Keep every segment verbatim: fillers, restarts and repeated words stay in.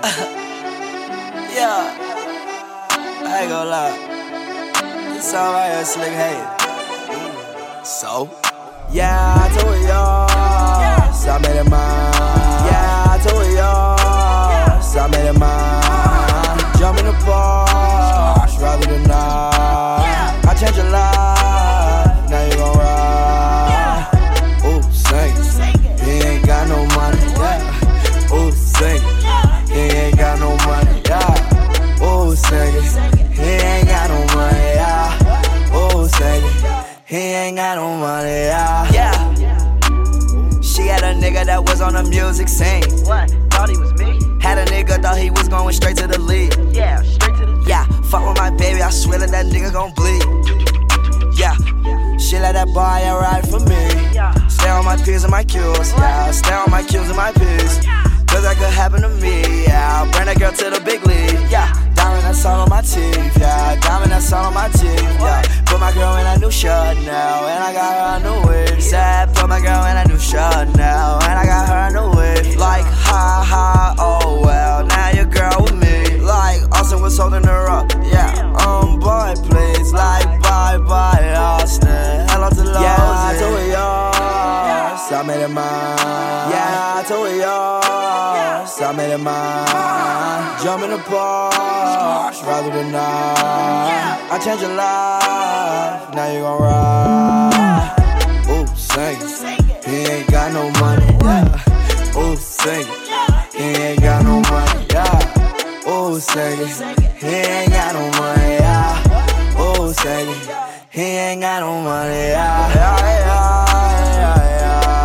Yeah, I ain't gonna lie. This song right here, Slick Hate. So? Yeah, I told y'all, so I made it mine. Yeah, I told y'all, so I made it mine. Jump in the Porsche, rather than not. I changed your life, now you gon' ride. Ooh, sing it. He ain't got no money, yeah. Ooh, sing it. He ain't got no money, yeah. Ooh, sing it. He ain't got no money, yeah. Ooh, sing it. He ain't got no money, yeah. Yeah. She had a nigga that was on the music scene. What? Thought he was me? Had a nigga thought he was going straight to the league. Yeah, straight to the league. Yeah, fuck with my baby, I swear that that nigga gon' bleed. Yeah, she let that boy and ride for me. Stay on my P's and my Q's, yeah. Stay on my Q's and my P's. Cause that could happen to me, yeah. Bring that girl to the big league, yeah. Diamond that's all on my teeth, yeah. Diamond that's all on my teeth, yeah. Put my girl in a new shirt now, and I got her a new wig. Said, put my girl in a new shirt now, and I got her a new wig. Like, ha ha, oh well, now your girl with me. Like, Austin was holding her up, yeah. Um, boy, please, like, bye bye, Austin. Hello to Lowe's. Yeah, I told y'all, so I made it mine. Yeah, I told y'all, so I made it mine. Jump in the Porsche, rather than not. I changed your life, now you gon' ride. Ooh, sing it. He ain't got no money, yeah. Ooh, sing it. He ain't got no money, yeah. Ooh, sing it. He ain't got no money, yeah. Ooh, sing it. He ain't got no money, yeah. Yeah, yeah, yeah, yeah.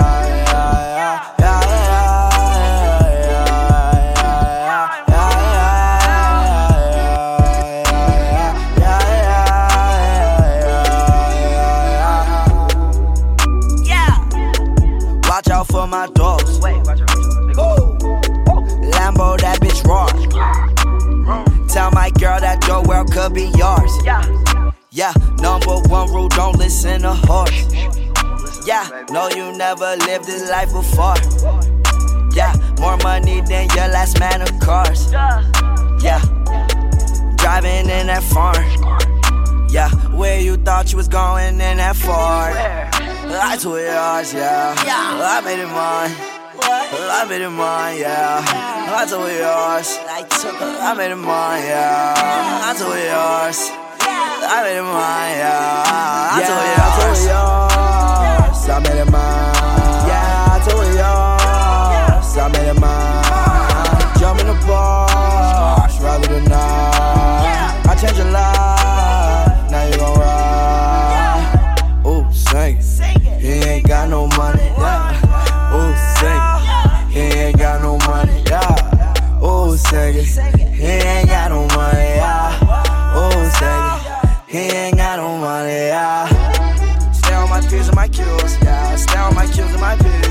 Watch out for my dogs. Wait, watch out, watch out. Lambo, that bitch raw. Tell my girl that your world could be yours. Yeah. Yeah, number one rule, don't listen to horse. Yeah, no, you never lived this life before. Yeah, more money than your last man of cars. Yeah, driving in that farm. Yeah, where you thought you was going in that Ford. I told yours, yeah. I made it mine. I made it mine, yeah. I told yours. I made it mine, yeah. I told yours. I made it mine, yeah. I told yours. I made it mine. Yeah, I told yours. I made it mine. Jump in the Porsche, rather than not. I changed your life, now you gon' ride. Ooh, sing it. He ain't got no money, yeah. Ooh, sing it. He ain't got no money, yeah. Ooh, sing it. He ain't got no money, yeah. Ooh, sing it. He ain't got no money, yeah. Stay on my P's and my Q's, yeah. Stay on my Q's and my P's.